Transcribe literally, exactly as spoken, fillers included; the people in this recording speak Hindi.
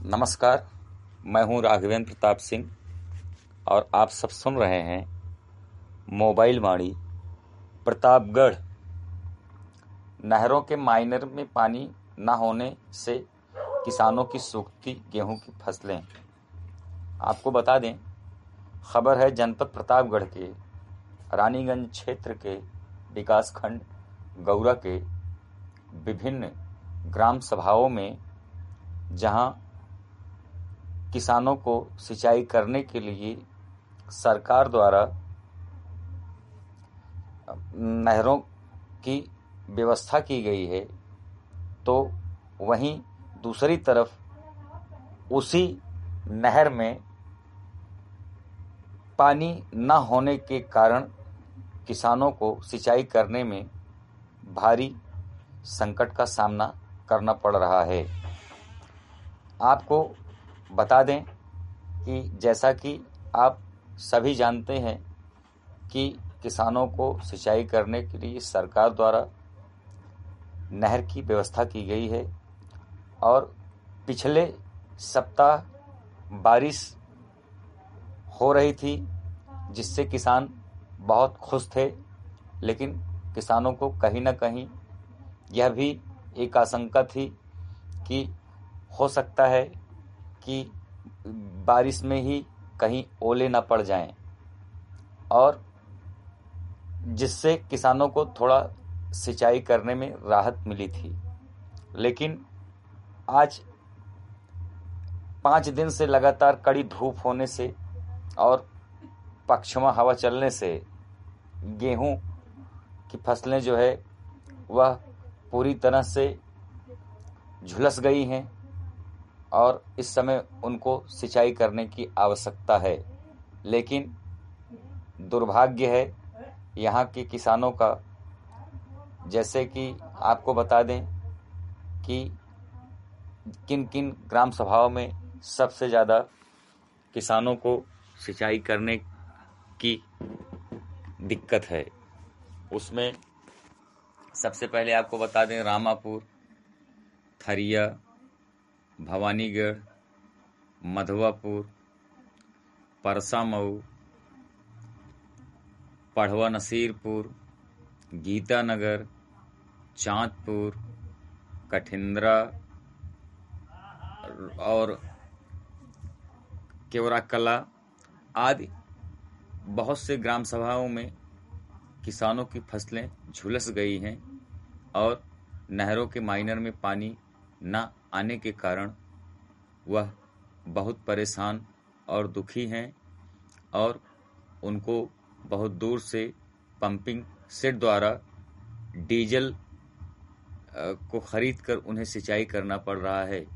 नमस्कार, मैं हूं राघवेंद्र प्रताप सिंह और आप सब सुन रहे हैं मोबाइल वाणी। प्रतापगढ़ नहरों के माइनर में पानी न होने से किसानों की सूखती गेहूं की फसलें। आपको बता दें, खबर है जनपद प्रतापगढ़ के रानीगंज क्षेत्र के विकासखंड गौरा के विभिन्न ग्राम सभाओं में, जहां किसानों को सिंचाई करने के लिए सरकार द्वारा नहरों की व्यवस्था की गई है, तो वहीं दूसरी तरफ उसी नहर में पानी न होने के कारण किसानों को सिंचाई करने में भारी संकट का सामना करना पड़ रहा है। आपको बता दें कि जैसा कि आप सभी जानते हैं कि किसानों को सिंचाई करने के लिए सरकार द्वारा नहर की व्यवस्था की गई है और पिछले सप्ताह बारिश हो रही थी, जिससे किसान बहुत खुश थे। लेकिन किसानों को कहीं ना कहीं यह भी एक आशंका थी कि हो सकता है कि बारिश में ही कहीं ओले ना पड़ जाएं, और जिससे किसानों को थोड़ा सिंचाई करने में राहत मिली थी। लेकिन आज पाँच दिन से लगातार कड़ी धूप होने से और पश्चिमा हवा चलने से गेहूं की फसलें जो है वह पूरी तरह से झुलस गई हैं और इस समय उनको सिंचाई करने की आवश्यकता है। लेकिन दुर्भाग्य है यहाँ के किसानों का, जैसे कि आपको बता दें कि किन किन ग्राम सभाओं में सबसे ज़्यादा किसानों को सिंचाई करने की दिक्कत है। उसमें सबसे पहले आपको बता दें, रामापुर, थरिया, भवानीगढ़, मधवापुर, परसामऊ, पढ़वा नसीरपुर, गीतानगर, चांदपुर, कठिंद्रा और केवराकला आदि बहुत से ग्राम सभाओं में किसानों की फसलें झुलस गई हैं और नहरों के माइनर में पानी न आने के कारण वह बहुत परेशान और दुखी हैं और उनको बहुत दूर से पंपिंग सेट द्वारा डीजल को खरीद कर उन्हें सिंचाई करना पड़ रहा है।